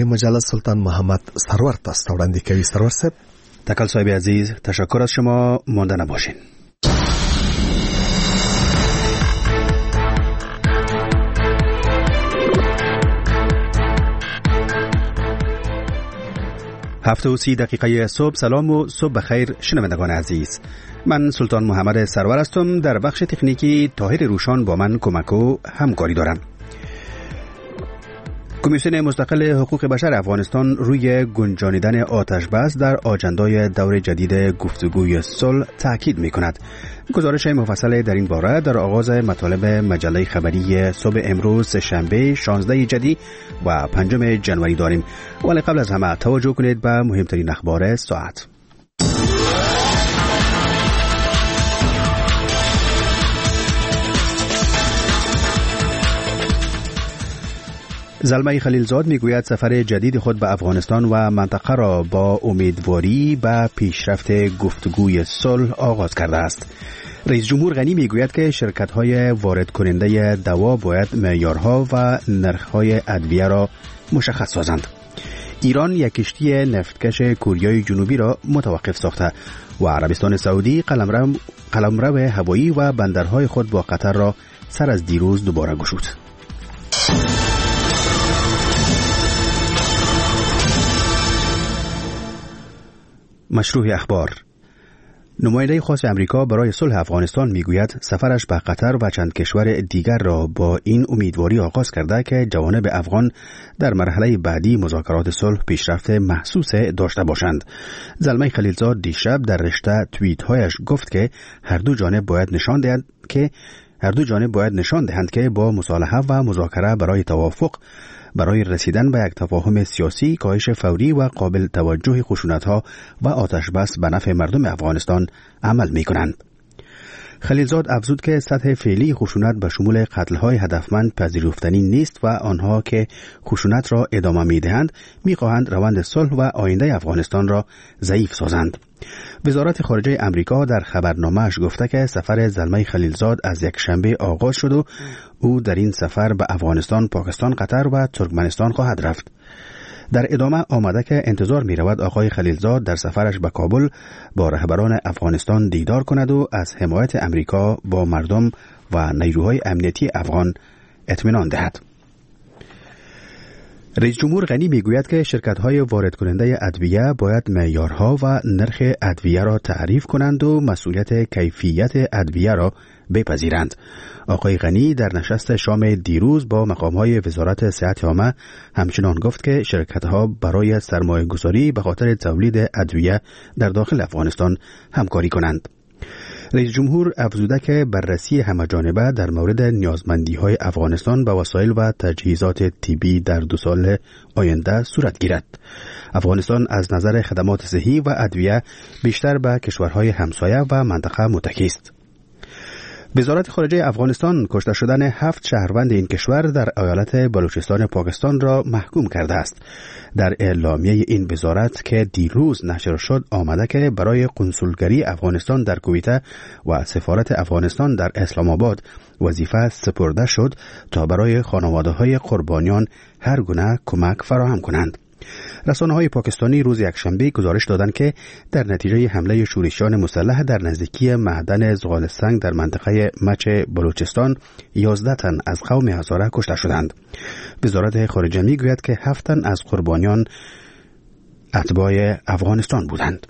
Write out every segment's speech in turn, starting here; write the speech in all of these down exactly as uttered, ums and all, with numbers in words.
مجله سلطان محمد سرور تاسو وړاندې کوي. سرور صاحب، تکل صاحب عزیز، تشکر از شما. مانده نباشین. هفته و سی دقیقه صبح. سلام و صبح بخیر شنوندگان عزیز. من سلطان محمد سرور هستم. در بخش تکنیکی طاهر روشان با من کمک و همکاری دارم. کمیسیون مستقل حقوق بشر افغانستان روی گنجانیدن آتش بس در آجندای دور جدید گفتگوی صلح تاکید می‌کند. گزارش مفصل در این باره در آغاز مطالب مجله خبری صبح امروز شنبه شانزده جدی و پنجم جنوری داریم. ولی قبل از همه توجه کنید به مهمترین اخبار ساعت. زلمه خلیلزاد میگوید سفر جدید خود به افغانستان و منطقه را با امیدواری به پیشرفت گفتگوی صلح آغاز کرده است. رئیس جمهور غنی میگوید که شرکت‌های وارد کننده دوا باید معیارها و نرخ‌های ادویه را مشخص سازند. ایران یک کشتی نفتکش کوریای جنوبی را متوقف ساخته و عربستان سعودی قلمرو قلمرو هوایی و بندرهای خود با قطر را سر از دیروز دوباره گشود. مشروع اخبار. نماینده خاص امریکا برای صلح افغانستان میگوید سفرش به قطر و چند کشور دیگر را با این امیدواری آغاز کرده که جوانب افغان در مرحله بعدی مذاکرات صلح پیشرفت محسوس داشته باشند. زلمه خلیلزاد دیشب در رشته توییت هایش گفت که هر دو جانب باید نشان دهند که هر دو جانب باید نشان دهند که با مصالحه و مذاکره برای توافق برای رسیدن به یک تفاهم سیاسی کاهش فوری و قابل توجه خشونت‌ها و آتش بس به نفع مردم افغانستان عمل می‌کنند. خلیلزاد افزود که سطح فعلی خشونت به شمول قتل‌های هدفمند پذیرفتنی نیست و آنها که خشونت را ادامه می‌دهند می‌خواهند روند صلح و آینده افغانستان را ضعیف سازند. وزارت خارجه امریکا در خبرنامه‌اش گفته که سفر زلمه خلیلزاد از یک شنبه آغاز شد و او در این سفر به افغانستان، پاکستان، قطر و ترکمنستان خواهد رفت. در ادامه آمده که انتظار می رود آقای خلیلزاد در سفرش به کابل با رهبران افغانستان دیدار کند و از حمایت امریکا با مردم و نیروهای امنیتی افغان اطمینان دهد. رئیس جمهور غنی میگوید که شرکت‌های وارد کننده ادویه باید معیارها و نرخ ادویه را تعریف کنند و مسئولیت کیفیت ادویه را بپذیرند. آقای غنی در نشست شام دیروز با مقام‌های وزارت صحت عامه همچنان گفت که شرکت‌ها برای سرمایه‌گذاری به خاطر تولید ادویه در داخل افغانستان همکاری کنند. رئیس جمهور افزوده که بررسی همه‌جانبه در مورد نیازمندی‌های افغانستان به وسایل و تجهیزات طبی در دو سال آینده صورت گیرد. افغانستان از نظر خدمات صحی و ادویه بیشتر به کشورهای همسایه و منطقه متکی است. وزارت خارجه افغانستان کشته شدن هفت شهروند این کشور در ایالت بلوچستان پاکستان را محکوم کرده است. در اعلامیه این وزارت که دیروز نشر شد آمده که برای قنصلگری افغانستان در کویت و سفارت افغانستان در اسلام آباد وظیفه سپرده شد تا برای خانواده‌های قربانیان هر گونه کمک فراهم کنند. رسانه‌های پاکستانی روز یکشنبه گزارش دادند که در نتیجه حمله شورشیان مسلح در نزدیکی معدن زغال سنگ در منطقه مچ بلوچستان یازده تن از قوم هزاره کشته شدند. وزارت خارجه میگوید که هفت تن از قربانیان اتباع افغانستان بودند.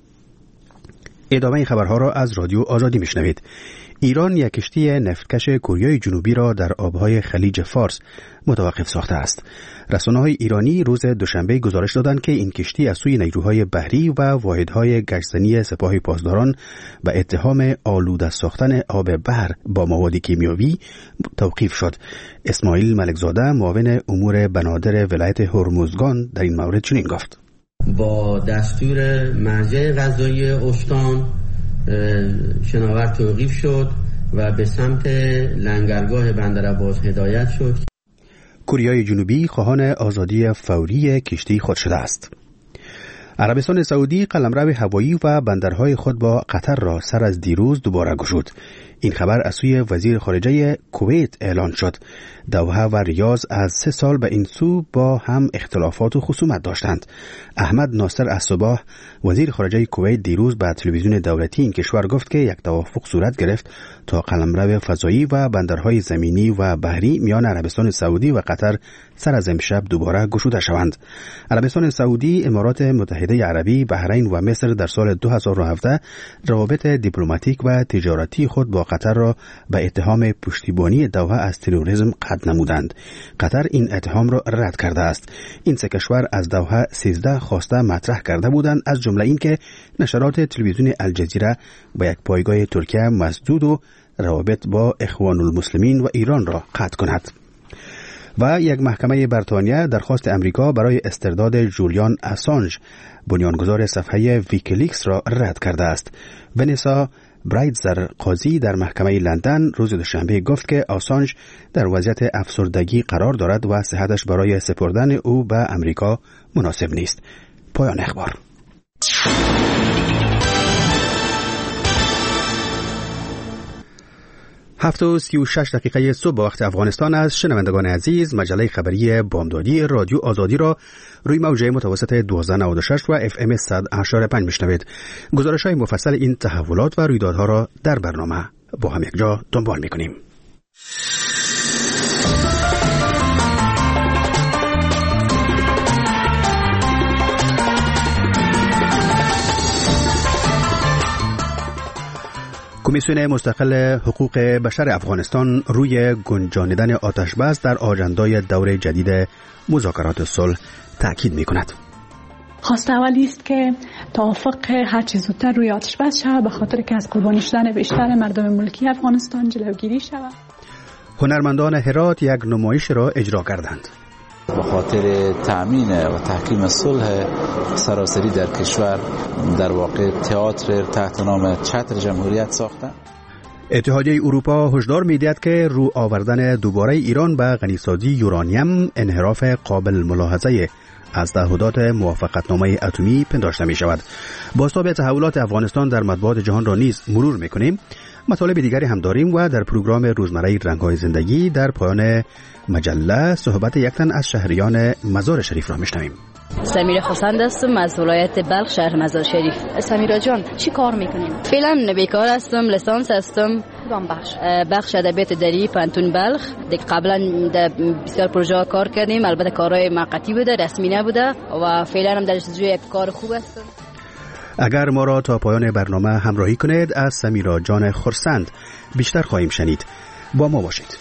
ادامه خبرها را از رادیو آزادی میشنوید. ایران یک کشتی نفتکش کوریای جنوبی را در آبهای خلیج فارس متوقف ساخته است. رسانه‌های ایرانی روز دوشنبه گزارش دادند که این کشتی از سوی نیروهای بحری و واحدهای گشتزنی سپاه پاسداران به اتهام آلوده ساختن آب بحر با مواد کیمیاوی توقیف شد. اسماعیل ملکزاده معاون امور بنادر ولایت هرمزگان در این مورد چنین گفت: با دستور مرجع قضایی استان شناور توقیف شد و به سمت لنگرگاه بندرعباس هدایت شد. کوریای جنوبی خواهان آزادی فوری کشتی خود شده است. عربستان سعودی قلمرو هوایی و بندرهای خود با قطر را سر از دیروز دوباره گشود. این خبر از سوی وزیر خارجه کویت اعلان شد. دوحه و ریاض از سه سال به این سو با هم اختلافات و خصومت داشتند. احمد ناصر الصباح وزیر خارجه کویت دیروز به تلویزیون دولتی این کشور گفت که یک توافق صورت گرفت تا قلمرو فضایی و بندرهای زمینی و بحری میان عربستان سعودی و قطر سر از امشب دوباره گشوده شوند. عربستان سعودی، امارات متحده عربی، بحرین و مصر در سال دو هزار و هفده روابط دیپلماتیک و تجارتی خود با قطر را به اتهام پشتیبانی دوحه از تروریسم قطع نمودند. قطر این اتهام را رد کرده است. این سه کشور از دوحه سیزده خواسته مطرح کرده بودند، از جمله این که نشرات تلویزیون الجزیره با یک پایگاه ترکیه مسدود و روابط با اخوان المسلمین و ایران را قطع کند. و یک محکمه بریتانیا درخواست امریکا برای استرداد جولیان اسانژ، بنیانگذار صفحه ویکیلیکس را رد کرده است. ونیسا برایتزر قاضی در محکمه لندن روز دوشنبه گفت که اسانژ در وضعیت افسردگی قرار دارد و صحتش برای سپردن او به امریکا مناسب نیست. پایان اخبار. هفت و سی و شش دقیقه صبح وقت افغانستان از شنوندگان عزیز، مجله خبری بامدادی رادیو آزادی را روی موجه متوسط دوازده نود و شش و اف ام صد و هشتاد و پنج میشنوید. گزارش های مفصل این تحولات و رویدادها را در برنامه با هم یک جا دنبال میکنیم. کمیسیون مستقل حقوق بشر افغانستان روی گنجانیدن آتشبس در آجندای دور جدید مذاکرات صلح تاکید می‌کند. خواست اولی است که توافق هر چه زودتر روی آتشبس شود، به خاطر که از قربانی شدن بیشتر مردم ملکی افغانستان جلوگیری شود. هنرمندان هرات یک نمایش را اجرا کردند. به خاطر تأمین و تحکیم صلح سراسری در کشور در واقع تئاتر تحت نام چتر جمهوریت ساختند. اتحادیه اروپا هشدار می‌دهد که رو آوردن دوباره ایران به غنیسازی یورانیم انحراف قابل ملاحظه از تعهدات موافقتنامه اتمی پنداشته می شود. بازتاب تحولات افغانستان در مطبوعات جهان را نیز مرور می‌کنیم. مطالب دیگری هم داریم و در پروگرام روزمره رنگ‌های زندگی در پایان مجله صحبت یک تن از شهریان مزار شریف را میشنویم. سمیرا خسند هستم از ولایت بلخ شهر مزار شریف. سمیرا جان چی کار میکنیم؟ فعلا بیکار هستم، لیسانس هستم. کدام بخش؟ بخش ادبیات دری پانتون بلخ. دیگه قبلا در بسیار پروژه کار کردیم، البته کارهای موقتی بوده، رسمی نبوده و فعلا هم در جزوی یک کار خوب هستم. اگر ما را تا پایان برنامه همراهی کنید از سمیرا جان خرسند بیشتر خواهیم شنید. با ما باشید.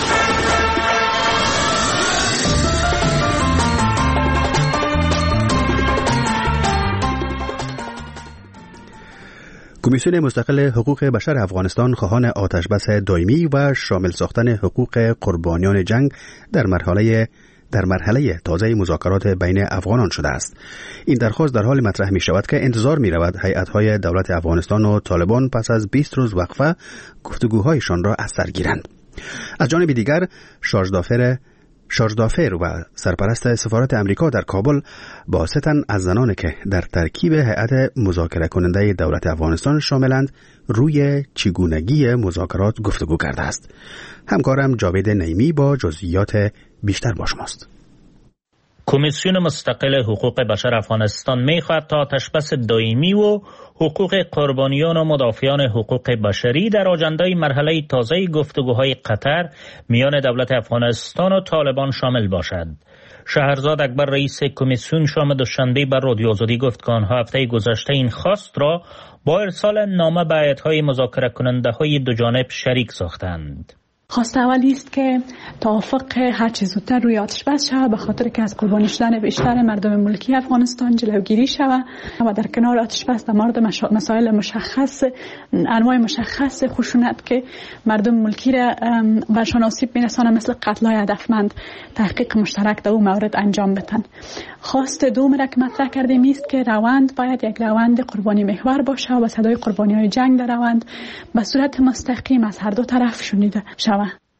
کمیسیون مستقل حقوق بشر افغانستان خواهان آتشبس دائمی و شامل ساختن حقوق قربانیان جنگ در مرحله در مرحله تازه مذاکرات بین افغانان شده است. این درخواست در حال مطرح می شود که انتظار می رود هیئت‌های دولت افغانستان و طالبان پس از بیست روز وقفه گفتگوهایشان را از سر گیرند. از جانب دیگر شارژدافر شارژدافر و سرپرست سفارت امریکا در کابل با سه تن از زنانی که در ترکیب هیئت مذاکره کننده دولت افغانستان شاملند روی چگونگی مذاکرات گفتگو کرده است. همکارم جاوید نعیمی با جزئیات بیشتر با شماست. کمیسیون مستقل حقوق بشر افغانستان می‌خواهد تا آتشبس دائمی و حقوق قربانیان و مدافعان حقوق بشری در آجندای مرحله تازه گفتگوهای قطر میان دولت افغانستان و طالبان شامل باشد. شهرزاد اکبر رئیس کمیسیون شام دوشنبه بر رادیو آزادی گفت که آنها هفته گذشته این خواست را با ارسال نامه به هیئت‌های مذاکره کننده های دو جانب شریک ساختند. خواست اولی است که توافق هر چه زودتر روی آتشبس شود، به خاطر که از قربانی شدن بیشتر مردم ملکی افغانستان جلوگیری شود و در کنار آتشبس در مورد مسائل مشخص، انواع مشخص خشونت که مردم ملکی را برشان آسیب می‌رساند مثل قتل‌های هدفمند تحقیق مشترک در اون مورد انجام بدن. خواست دوم را که مطرح کردیم است که روند باید یک روند قربانی محور باشه و صدای قربانی‌های جنگ در روند به صورت مستقیم از هر دو طرف شنیده شود.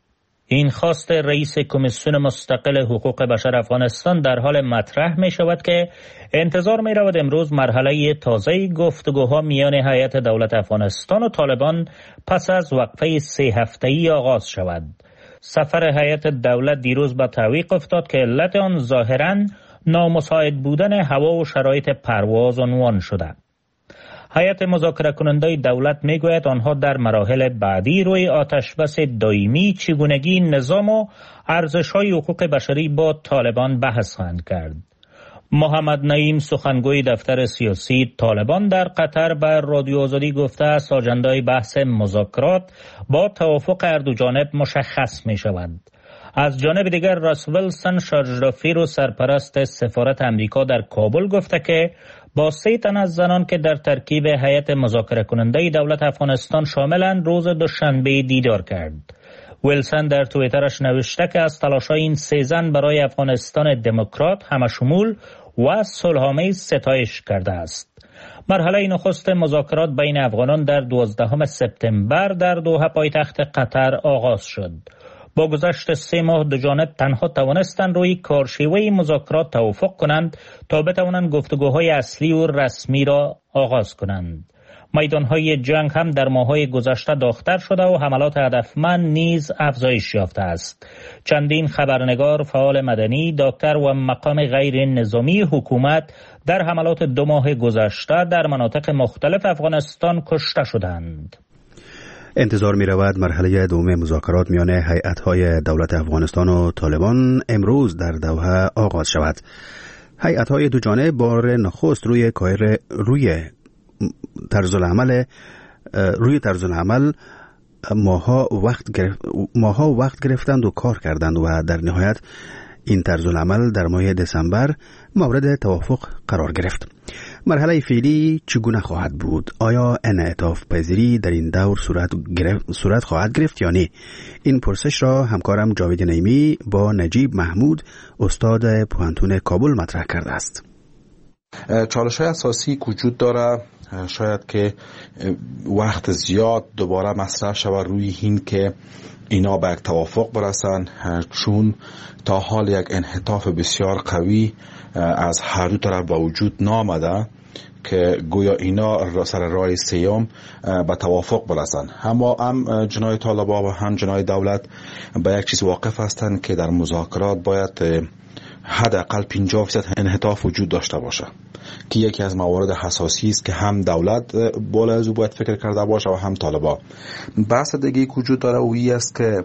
این خواست رئیس کمیسیون مستقل حقوق بشر افغانستان در حال مطرح می شود که انتظار می رود امروز مرحله تازه گفتگوها میان هیئت دولت افغانستان و طالبان پس از وقفه سه هفته‌ای آغاز شود. سفر هیئت دولت دیروز به تعویق افتاد که علت آن ظاهراً نامساعد بودن هوا و شرایط پرواز عنوان شده. هیئت مذاکره کننده دولت می گوید آنها در مراحل بعدی روی آتشبس دائمی چگونگی نظام و ارزش‌های حقوق بشری با طالبان بحث خواهند کرد. محمد نعیم سخنگوی دفتر سیاسی طالبان در قطر به رادیو آزادی گفته است آجندای بحث مذاکرات با توافق هر دو جانب مشخص می شود. از جانب دیگر راس ویلسون شارژرافی و سرپرست سفارت امریکا در کابل گفته که با سه تن از زنان که در ترکیب هیئت مذاکره کننده دولت افغانستان شاملند روز دوشنبه دیدار کرد. ویلسون در توییترش نوشته که از تلاش‌های این سه زن برای افغانستان دموکرات همشمول و صلح‌آمیز ستایش کرده است. مرحله نخست مذاکرات بین افغانان در دوازدهم سپتامبر در دوحه پایتخت قطر آغاز شد. با گذشت سه ماه دو جانب تنها توانستند روی کارشیوه مذاکرات توافق کنند تا بتوانند گفتگوهای اصلی و رسمی را آغاز کنند. میدانهای جنگ هم در ماه‌های گذشته داغ‌تر شده و حملات هدفمند نیز افزایش یافته است. چندین خبرنگار، فعال مدنی، دکتر و مقام غیر نظامی حکومت در حملات دو ماه گذشته در مناطق مختلف افغانستان کشته شدند. انتظار می رود مرحله دوم مذاکرات میان هیئت‌های دولت افغانستان و طالبان امروز در دوحه آغاز شود. هیئت‌های دو جانب بار نخست روی کار روی طرز العمل روی طرز العمل ماها وقت گرفت ماها وقت گرفتند و کار کردند و در نهایت این طرز العمل در ماه دسامبر مورد توافق قرار گرفت. مرحله فعلی چگونه خواهد بود؟ آیا انعطاف پذیری در این دور صورت گرفت صورت خواهد گرفت یا نه؟ این پرسش را همکارم جاوید نعیمی با نجیب محمود استاد پوهنتون کابل مطرح کرده است. چالش‌های اساسی وجود داره، شاید که وقت زیاد دوباره مطرح شود روی این که اینا به یک توافق برسن، چون تا حال یک انعطاف بسیار قوی از هر دو طرف به وجود نامده که گویا اینا سر راه سیام به توافق برسن. اما هم جنای طالبان و هم جنای دولت به یک چیز واقف هستند که در مذاکرات باید حداقل پنجاه درصد انعطاف وجود داشته باشه که یکی از موارد حساسی است که هم دولت بالا از او باید فکر کرده باشه و هم طالبان. بحث دیگه وجود داره و این است که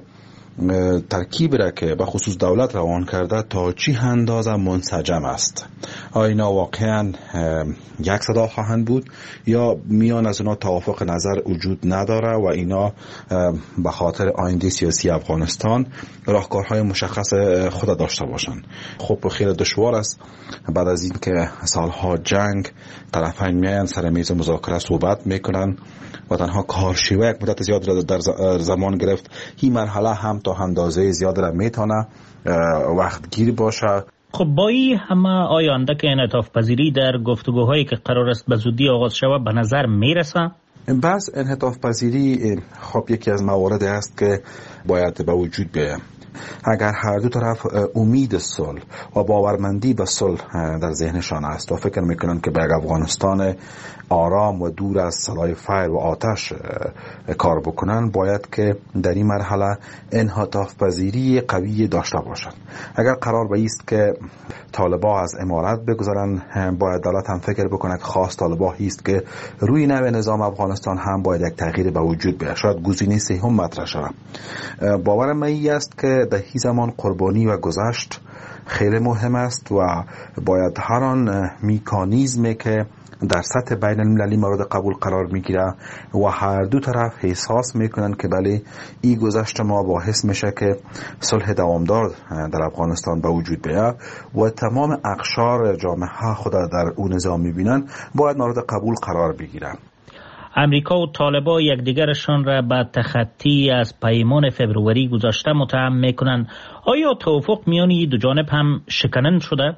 ترکیب را که به خصوص دولت روان کرده تا چی اندازه منسجم است. آیا اینا واقعا یک صدا خواهند بود یا میان از اونا توافق نظر وجود نداره و اینا به خاطر آینده سیاسی افغانستان راهکارهای مشخص خود داشته باشند. خب خیلی دشوار است بعد از این که سالها جنگ طرفین میان سر میز مذاکره صحبت میکنن و تنها کارشیوه یک مدت زیاد را در زمان گرفت. این مرحله هم تا اندازه زیاد را میتونه وقت گیر باشه. خب با این همه آیا اندک انعطاف پذیری در گفتگوهایی که قرار است به زودی آغاز شود به نظر میرسه؟ بس انعطاف پذیری خب یکی از مواردی است که باید به وجود بیاید. اگر هر دو طرف امید صلح و باورمندی به صلح در ذهنشان است و فکر میکنن که به افغانستان آرام و دور از سلاح فیر و آتش کار بکنن، باید که در این مرحله انعطاف پذیری قوی داشته باشند. اگر قرار به است که طالبان از امارت بگذارن، باید دولت هم فکر بکنه که خاص طالبان است که روی نوع نظام افغانستان هم باید یک تغییر به وجود بیاید. شاید گزینه سوم مطرح شود. باورم این است که در این زمان قربانی و گذشت خیلی مهم است و باید هر آن مکانیزمی که در سطح بین المللی مورد قبول قرار میگیره و هر دو طرف احساس میکنن که بله این گذشت ما باعث میشه که صلح دوامدار در افغانستان به وجود بیاد و تمام اقشار جامعه خود در اون نظام میبینن، باید مورد قبول قرار بگیرن. امریکا و طالبان یکدیگرشان را به تخطی از پیمان فبروری گذشته متهم میکنند. آیا توافق میان این دو جانب هم شکنن شده؟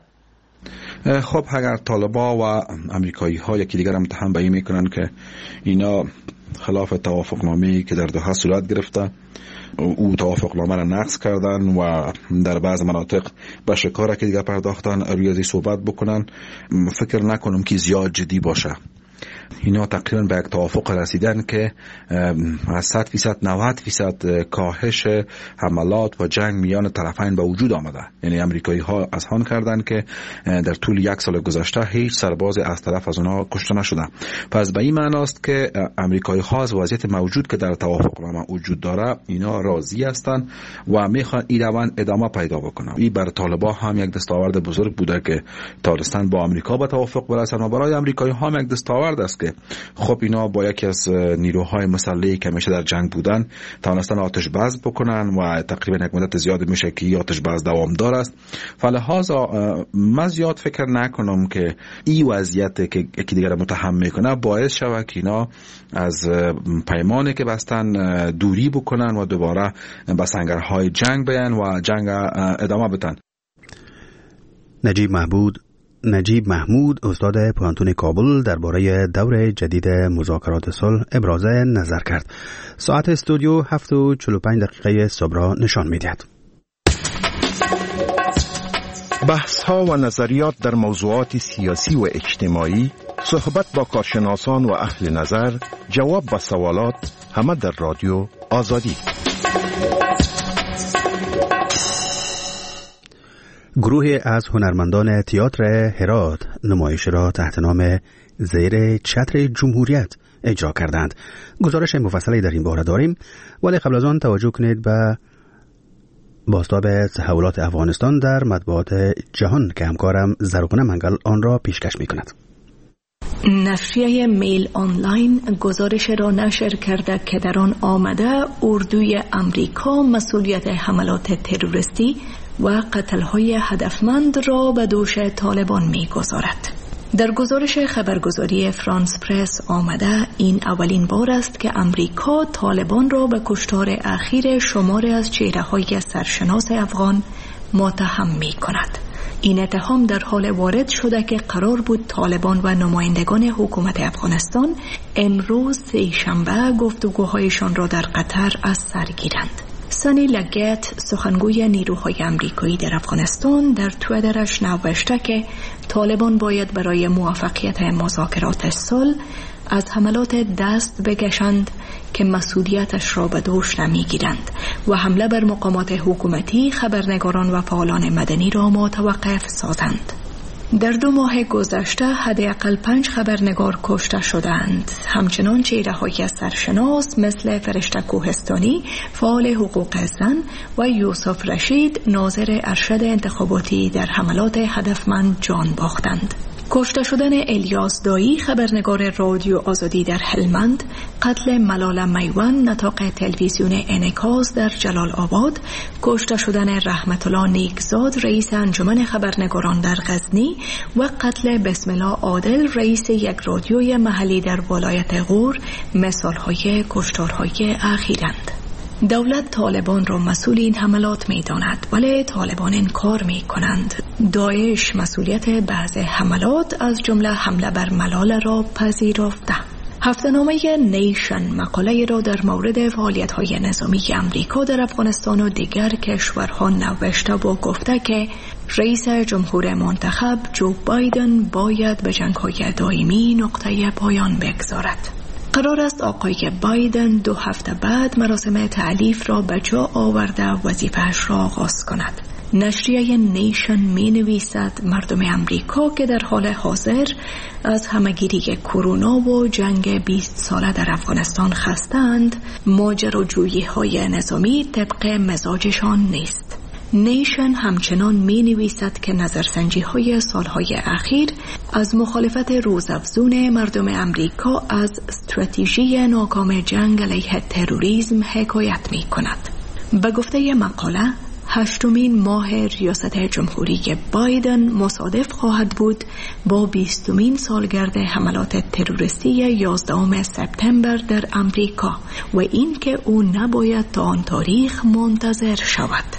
خب اگر طالبان و امریکایی ها یکی دیگر هم متهم به این میکنن که اینا خلاف توافقنامه‌ای که در دوحه صورت گرفته. او توافقنامه را نقض کردن و در بعض مناطق به شکار که دیگه پرداختن. روی ازی صحبت بکنن فکر نکنم که زیاد جدی باشه. اینا تقریبا به یک توافق رسیدن که از صد فیصد نود فیصد کاهش حملات و جنگ میان طرفین به وجود آمده. یعنی امریکایی ها اذعان کردند که در طول یک سال گذشته هیچ سرباز از طرف از اونها کشته نشده. پس به این معنی است که امریکایی ها از وضعیت موجود که در توافقنامه وجود داره اینا راضی هستند و میخوان این روند ادامه پیدا بکنه. این بر طالبان هم یک دستاورد بزرگ بوده که تونستن با امریکا به توافق برسن و برای امریکایی ها هم یک دستاورد است که خب اینا با یکی از نیروهای مسلحی که همیشه در جنگ بودن تونستن آتش بس بکنن و تقریبا یک مدت زیاد میشه که آتش بس دوامدار است. فلهذا من زیاد فکر نکنم که این وضعیت که یکی دیگر متهم میکنه باعث شود که اینا از پیمانی که بستن دوری بکنن و دوباره به سنگرهای جنگ بیان و جنگ ادامه بدن. نجیب محمود نجیب محمود استاد پانتون کابل درباره دور جدید مذاکرات صلح ابراز نظر کرد. ساعت استودیو هفت و چهل و پنج دقیقه صبح را نشان می‌دهد. بحث‌ها و نظریات در موضوعات سیاسی و اجتماعی، صحبت با کارشناسان و اهل نظر، جواب به سوالات، همه در رادیو آزادی. گروه از هنرمندان تئاتر هرات نمایش را تحت نام زیر چتر جمهوریت اجرا کردند. گزارش مفصلی در این باره داریم، ولی قبل از آن توجه کنید به بازتاب تحولات افغانستان در مطبوعات جهان که همکارم زرقنه منگل آن را پیشکش می کند. نشریه میل آنلاین گزارش را نشر کرده که در آن آمده اردوی امریکا مسئولیت حملات تروریستی و قتل‌های هدفمند را به دوش طالبان می‌گذارد. در گزارش خبرگزاری فرانس پرس آمده این اولین بار است که امریکا طالبان را به کشتار اخیر شماری از چهره‌های سرشناس افغان متهم می‌کند. این اتهام در حال وارد شده که قرار بود طالبان و نمایندگان حکومت افغانستان امروز سه‌شنبه گفتگوهایشان را در قطر از سر گیرند. سانی لگت سخنگوی نیروهای امریکایی در افغانستان در توییترش نوشته که طالبان باید برای موفقیت مذاکرات صلح از حملات دست بکشند که مسئولیتش را به دوش نمیگیرند و حمله بر مقامات حکومتی، خبرنگاران و فعالان مدنی را متوقف سازند. در دو ماه گذشته حداقل پنج خبرنگار کشته شدند. همچنان چهره‌های سرشناس مثل فرشته کوهستانی، فعال حقوق زن و یوسف رشید، ناظر ارشد انتخاباتی در حملات هدفمند جان باختند. کشته شدن الیاس دایی، خبرنگار رادیو آزادی در هلمند، قتل ملاله میوان، نطاق تلویزیون انعکاس در جلال آباد، کشته شدن رحمت الله نیکزاد، رئیس انجمن خبرنگاران در غزنی و قتل بسم الله عادل، رئیس یک رادیوی محلی در ولایت غور مثال‌های کشتارهای اخیرند. دولت طالبان را مسئول این حملات می داند، ولی طالبان انکار می کنند. داعش مسئولیت بعض حملات از جمله حمله بر ملاله را پذیرفته. هفته‌نامه نیشن مقاله را در مورد فعالیت‌های نظامی امریکا در افغانستان و دیگر کشورها نوشته و گفته که رئیس جمهور منتخب جو بایدن باید به جنگ‌های دائمی نقطه پایان بگذارد. قرار است آقای بایدن دو هفته بعد مراسم تعلیف را به جا آورده وظیفه‌اش را آغاز کند. نشریه نیشن می نویسد مردم امریکا که در حال حاضر از همه‌گیری کرونا و جنگ بیست ساله در افغانستان خسته‌اند، ماجراجویی‌های نظامی طبق مزاجشان نیست. نیشن همچنان می نویسد که نظرسنجی های سالهای اخیر از مخالفت روزافزون مردم امریکا از استراتژی ناکام جنگ علیه تروریسم حکایت می کند. به گفته مقاله، هشتمین ماه ریاست جمهوری بایدن مصادف خواهد بود با بیستمین سالگرد حملات تروریستی یازدهم سپتامبر در امریکا و این که او نباید تا آن تاریخ منتظر شود.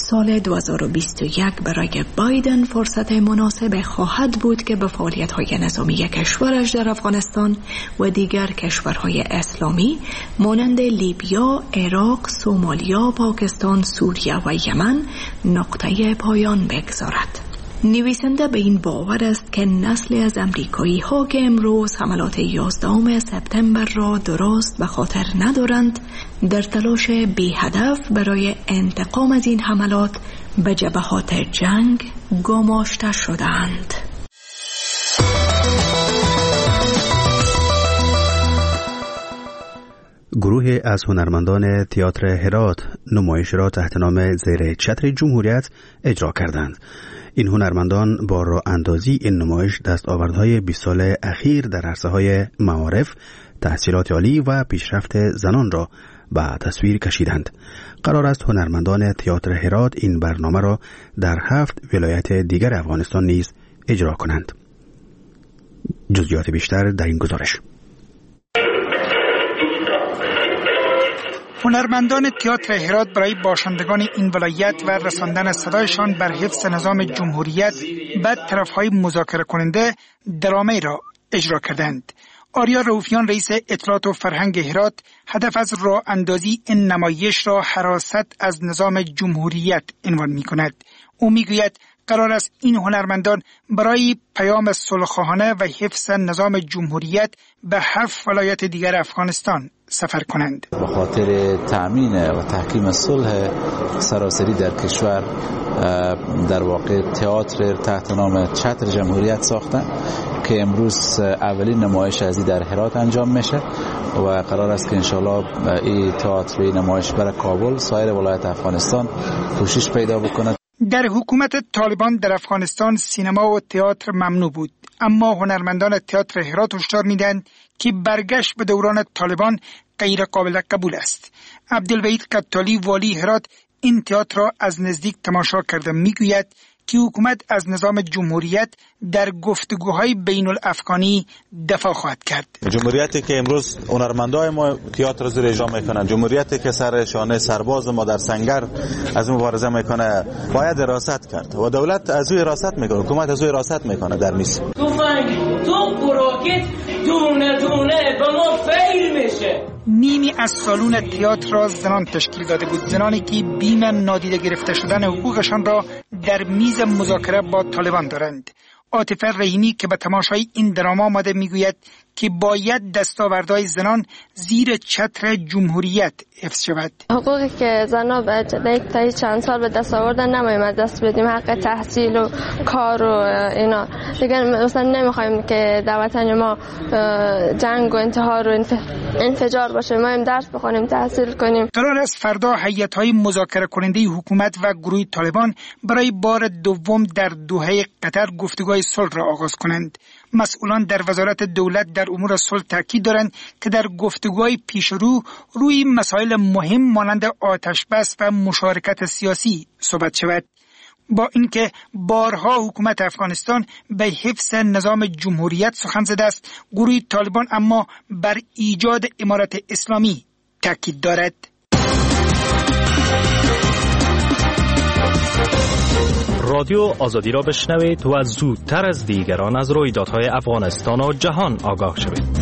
سال دو هزار و بیست و یک برای بایدن فرصت مناسب خواهد بود که به فعالیت‌های نظامی کشورش در افغانستان و دیگر کشورهای اسلامی مانند لیبیا، عراق، سومالیا، پاکستان، سوریه و یمن نقطه پایان بگذارد. نویسنده به این باور است که نسلی از امریکایی ها که امروز حملات یازدهم سپتامبر را درست به خاطر ندارند، در تلاش بی هدف برای انتقام از این حملات به جبهات جنگ گماشته شدند. گروه از هنرمندان تئاتر هرات نمایش را تحت نام زیر چتر جمهوریت اجرا کردند. این هنرمندان با راه اندازی این نمایش دستاوردهای بیست سال اخیر در عرصه‌های معارف، تحصیلات عالی و پیشرفت زنان را به تصویر کشیدند. قرار است هنرمندان تئاتر هرات این برنامه را در هفت ولایت دیگر افغانستان نیز اجرا کنند. جزئیات بیشتر در این گزارش. هنرمندان تئاتر هرات برای باشندگان این ولایت و رساندن صدایشان بر حفظ نظام جمهوریت به طرفهای مذاکره کننده درامه را اجرا کردند. آریا رؤوفیان رئیس اطلاعات و فرهنگ هرات هدف از راه اندازی این نمایش را حراست از نظام جمهوریت عنوان می کند. او می گوید قرار است این هنرمندان برای پیام صلح‌خواهانه و حفظ نظام جمهوریت به هفت ولایت دیگر افغانستان سفر کنند. به خاطر تأمین و تحکیم صلح سراسری در کشور در واقع تئاتر تحت نام چتر جمهوریت ساختن که امروز اولین نمایش ازی در هرات انجام میشه و قرار است که انشالله این تئاتر نمایش بر کابل سایر ولایت افغانستان پوشش پیدا بکنه. در حکومت طالبان در افغانستان سینما و تئاتر ممنوع بود، اما هنرمندان تئاتر هرات هشدار میدهند که برگشت به دوران طالبان غیر قابل قبول است. عبدالوحید قطالی والی هرات این تئاتر را از نزدیک تماشا کرده میگوید که حکومت از نظام جمهوریت در گفتگوهای بین الافغانی دفاع خواهد کرد. جمهوریتی که امروز هنرمندای ما تئاتر زیر اجرا میکنن، جمهوریتی که سر شانه سرباز ما در سنگر از مبارزه میکنه، باید حراست کرد و دولت از او حراست میکنه، حکومت از او حراست میکنه در نیست. تفنگ تو براکت دونه دونه به ما فیل میشه. نیمی از سالون تئاتر را زنان تشکیل داده بود، زنانی که بیم نادیده گرفته شدن حقوقشان را در میز مذاکره با طالبان دارند. عاطفه رحیمی که به تماشای این درام آمده میگوید که باید دستاوردهای زنان زیر چتر جمهوریت حفظ شود. حقوقی که زنان به تا چند سال به دست آوردن نمی‌ایم دست بدیم، حق تحصیل و کار و اینا دیگه مثلا نمیخوایم که در وطن ما جنگ و انتحار و انفجار باشه. ما هم درس بخونیم، تحصیل کنیم. قرار است فردا هیئت‌های مذاکره کننده حکومت و گروه طالبان برای بار دوم در دوحه قطر گفتگوهای صلح را آغاز کنند. مسئولان در وزارت دولت در امور صلح تاکید دارند که در گفتگوهای پیشرو روی مسائل مهم مانند آتش بس و مشارکت سیاسی صحبت شود. با اینکه بارها حکومت افغانستان به حفظ نظام جمهوریت سخن زده است، گروه طالبان اما بر ایجاد امارت اسلامی تاکید دارد. رادیو آزادی را بشنوید و زودتر از دیگران از رویدادهای افغانستان و جهان آگاه شوید.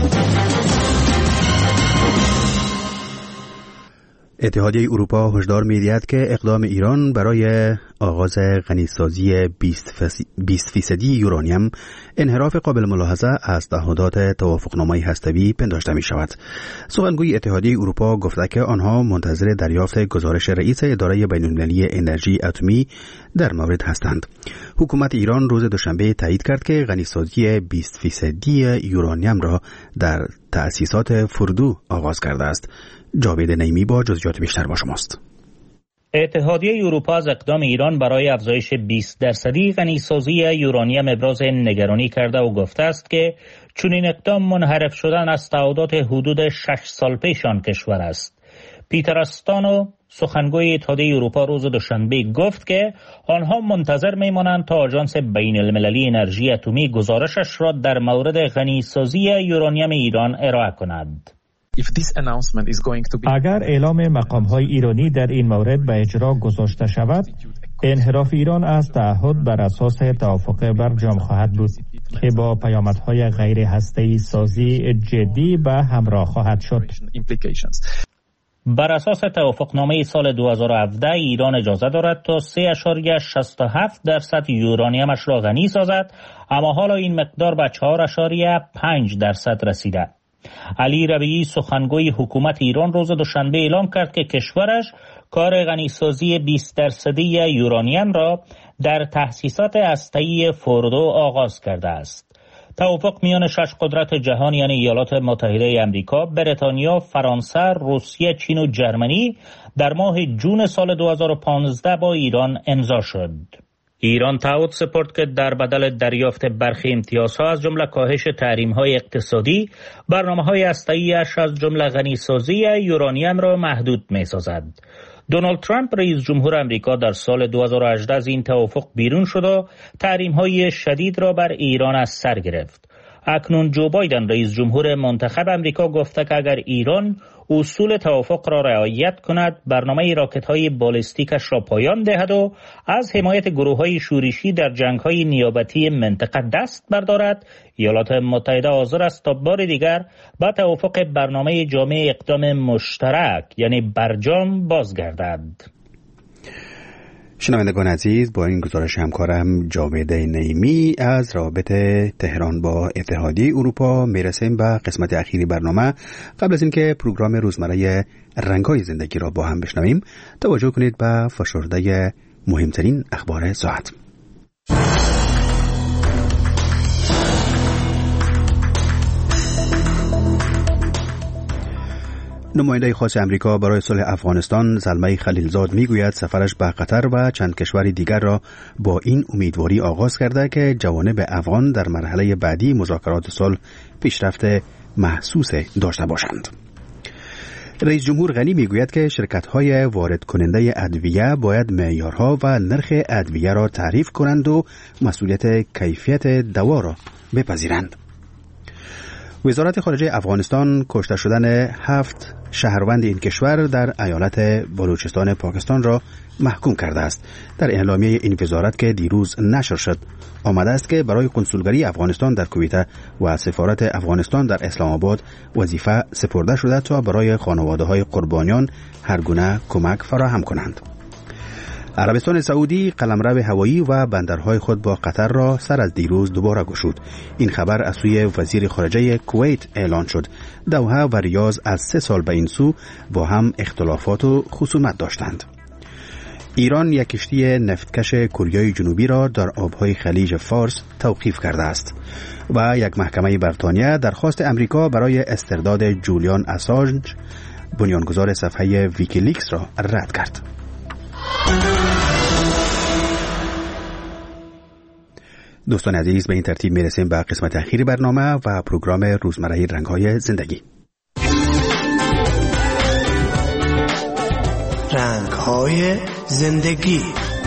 اتحادیه اروپا هشدار می‌دهد که اقدام ایران برای آغاز غنیسازی بیست فیصدی یورانیم انحراف قابل ملاحظه از تعهدات توافقنامه هسته‌ای پنداشته می‌شود. سخنگوی اتحادیه اروپا گفته که آنها منتظر دریافت گزارش رئیس اداره بین‌المللی انرژی اتمی در مورد هستند. حکومت ایران روز دوشنبه تایید کرد که غنیسازی بیست فیصدی یورانیم را در تأسیسات فردو آغاز کرده است. جاوید نعیمی با جزئیات بیشتر با شماست. اتحادیه اروپا از اقدام ایران برای افزایش بیست درصدی غنیسازی یورانیم ابراز نگرانی کرده و گفته است که چنین اقدام منحرف شدن از تعهدات حدود شش سال پیش آن کشور است. پیتر استانو سخنگوی اتحادیه اروپا روز دوشنبه گفت که آنها منتظر میمانند تا آژانس بین المللی انرژی اتمی گزارشش را در مورد غنیسازی یورانیم ایران ارائه کند. اگر اعلام مقام‌های ایرانی در این مورد به اجرا گذاشته شود، انحراف ایران از تعهد بر اساس توافق برجام خواهد بود که با پیامدهای غیر هسته‌ای سازی جدی به همراه خواهد شد. بر اساس توافقنامه سال دو هزار و هفده ایران اجازه دارد تا سه ممیز شصت و هفت درصد یورانیمش را غنی سازد، اما حالا این مقدار به چهار ممیز پنج درصد رسیده. علی ربیعی سخنگوی حکومت ایران روز دوشنبه اعلام کرد که کشورش کار غنیسازی بیست درصدی یورانیم را در تأسیسات هسته‌ای فوردو آغاز کرده است. توافق میان شش قدرت جهان یعنی ایالات متحده آمریکا، بریتانیا، فرانسه، روسیه، چین و جرمنی در ماه جون سال دو هزار و پانزده با ایران امضا شد. ایران تعهد سپرد که در بدل دریافت برخی امتیازها از جمله کاهش تحریم‌های اقتصادی، برنامه‌های هسته‌ای‌اش از جمله غنیسازی یورانیم را محدود می‌سازد. دونالد ترامپ رئیس جمهور آمریکا در سال دو هزار و هجده از این توافق بیرون شد و تحریم‌های شدید را بر ایران از سر گرفت. اکنون جو بایدن رئیس جمهور منتخب آمریکا گفته که اگر ایران اصول توافق را رعایت کند، برنامه راکت‌های بالستیکش را پایان دهد و از حمایت گروه‌های شورشی در جنگ‌های نیابتی منطقه دست بردارد، ایالات متحده حاضر است تا بار دیگر با توافق برنامه جامع اقدام مشترک یعنی برجام بازگردد. شنوندگان عزیز، با این گزارش همکارم جاوید نعیمی از روابط تهران با اتحادیه اروپا میرسیم به قسمت اخیری برنامه. قبل از اینکه پروگرام روزمره رنگ‌های زندگی را با هم بشنویم، توجه کنید به فشرده مهمترین اخبار ساعت. نماینده خاص امریکا برای صلح افغانستان زلمه خلیلزاد میگوید سفرش به قطر و چند کشور دیگر را با این امیدواری آغاز کرده که جوانب افغان در مرحله بعدی مذاکرات صلح پیشرفت محسوس داشته باشند. رئیس جمهور غنی میگوید که شرکت‌های وارد کننده ادویه باید معیارها و نرخ ادویه را تعریف کنند و مسئولیت کیفیت دوا را بپذیرند. وزارت خارجه افغانستان کشته شدن هفت شهروند این کشور در ایالت بلوچستان پاکستان را محکوم کرده است. در اعلامیه این وزارت که دیروز نشر شد آمده است که برای کنسولگری افغانستان در کویت و سفارت افغانستان در اسلام آباد وظیفه سپرده شده تا برای خانواده‌های قربانیان هر گونه کمک فراهم کنند. عربستان سعودی قلمرو هوایی و بندرهای خود با قطر را سر از دیروز دوباره گشود. این خبر از سوی وزیر خارجه کویت اعلان شد. دوحه و ریاض از سه سال به این سو با هم اختلافات و خصومت داشتند. ایران یک کشتی نفتکش کره جنوبی را در آبهای خلیج فارس توقیف کرده است و یک محکمه بریتانیا درخواست امریکا برای استرداد جولیان اسانج بنیانگذار صفحه ویکیلیکس را رد کرد. دوستان عزیز، به این ترتیب میرسیم به قسمت اخیر برنامه و پروگرام روزمره رنگ‌های زندگی. رنگ‌های زندگی.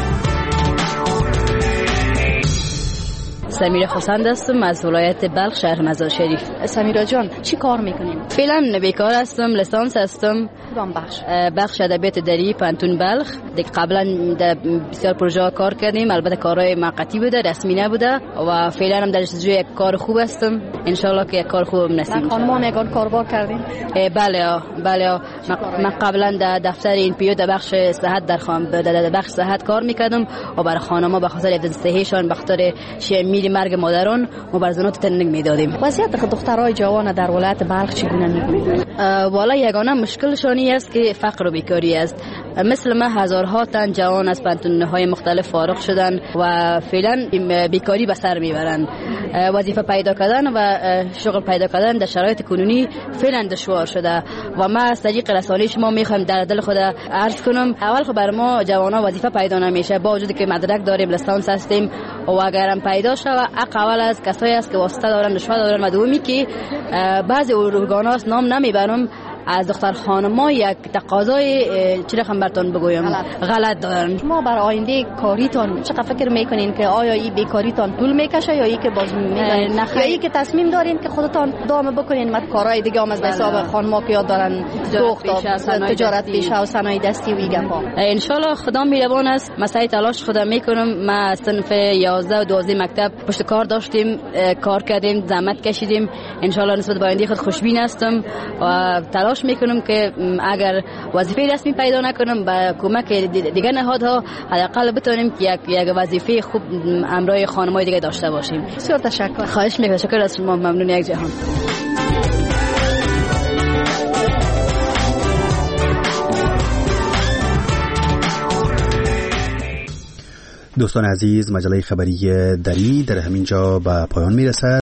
سمیرا خسند هستم از ولایت بلخ شهر مزار شریف. سمیرا جان چی کار میکنیم؟ فعلا بیکار هستم، لیسانس هستم. کدام بخش؟ بخش ادبیات دری پانتون بلخ. دیگه قبلا در بسیار پروژه کار کردیم، البته کارهای موقتی بوده، رسمی نبوده و فعلا هم در جستجوی یک کار خوب هستم. ان شاء الله که یک کار خوب نصیب میشه. خانمان یگان کاربار کردیم؟ بله بله، من قبلا در دفتر این پیو در بخش صحت در خان در بخش صحت کار میکردم و برای خانم‌ها به خاطر حفظ صحیشان، به خاطر شیمیل مرگ مادران مبارزات ترنینگ میدادیم. وضعیت دخترای جوان در ولایت بلخ چگونه می‌بینید؟ والا یگانه مشکلشانی است که فقر و بیکاری است. مثل ما هزارها تن جوان از پانتون‌های مختلف فارغ شدن و فعلا بیکاری به سر میبرند. وظیفه پیدا کردن و شغل پیدا کردن در شرایط کنونی فعلا دشوار شده و ما از طریق رسانه شما میخوایم در دل خود عرض کنم اول خب بر ما جوانا وظیفه پیدا نمیشه، با وجودی که مدرک داریم، لیسانس هستیم و اگرم پیدا شود اقوال از کسایی است که واسطه دارن، رشوه دارن و دومی که بعضی ارگان‌ها نام نمیبرم از دختر خانما یک تقاضای چه رقم براتون بگویم غلط دارن. ما برای آینده کاریتون چقدر فکر میکنین که آیا این بیکاریتون طول میکشه یا ای که باز میذارین یا ای که تصمیم دارین که خودتون دام بکنین مت کارهای دیگه هم از حساب خانما که یاد دارن دوخت تجارت پیشه و صنایع دستی و ایگه ها. ان شاء الله خدا مهربان است. مسعی تلاش خودم میکنم. ما صنف یازده و دوازده مکتب پشت کار داشتیم، کار کردیم، زحمت کشیدیم. ان شاء الله نسبت به آینده خود خوشبین هستم و تلاش میکنم که اگر وظیفه رسمی پیدا نکنم با کمک دیگر نهادها حداقل بتونیم یک یک وظیفه خوب همراه خانم‌های دیگه داشته باشیم. بسیار تشکر. خواهش میکنم. تشکر از شما. ممنون. یک جهان. دوستان عزیز، مجله خبری دری در همین جا به پایان میرسد.